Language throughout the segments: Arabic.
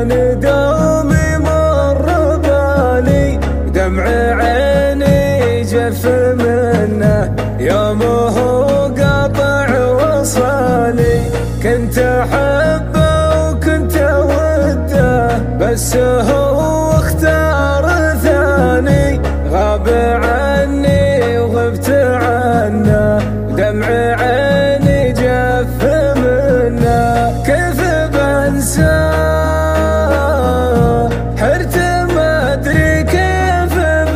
كان دومي مر بالي، دمع عيني جف منه يومه قاطع وصالي. كنت احبه وكنت اوده، بس هو اختار ثاني. غاب عني وغبت عنه، دمع عيني جف منه. كيف بنساه حرت ما ادري كيف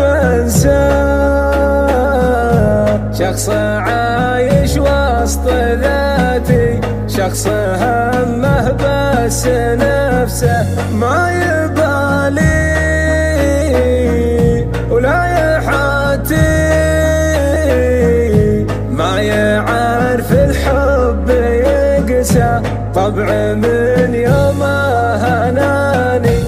بنساه. شخص عايش وسط ذاتي، شخص همه بس نفسه، ما يبالي ولا يحاتي، ما يعرف الحب يقسى، طبع من يومه هناني.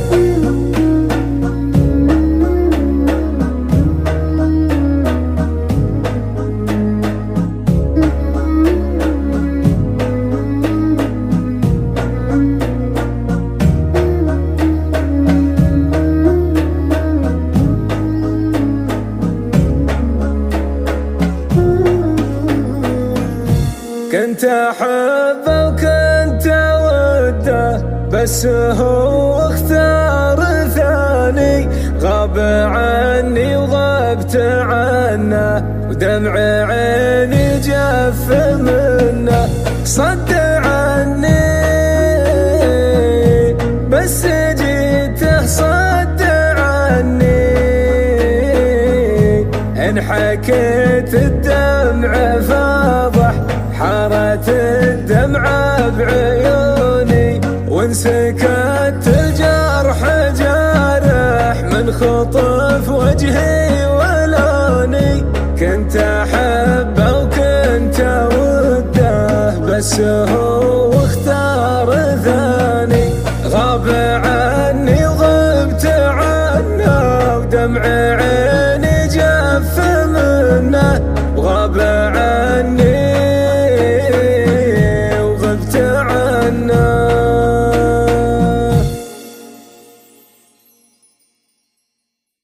كنت احبه وكنت اوده، بس هو اختار ثاني. غاب عني وغبت عنه، ودمع عيني جف منه. صد عني بس جيته صد عني، ان حكيت الدمع فاضح، حارت الدمعة بعيوني. وان سكت الجرح جارح من خطف وجهي ولوني. كنت احبه وكنت اوده، بس هو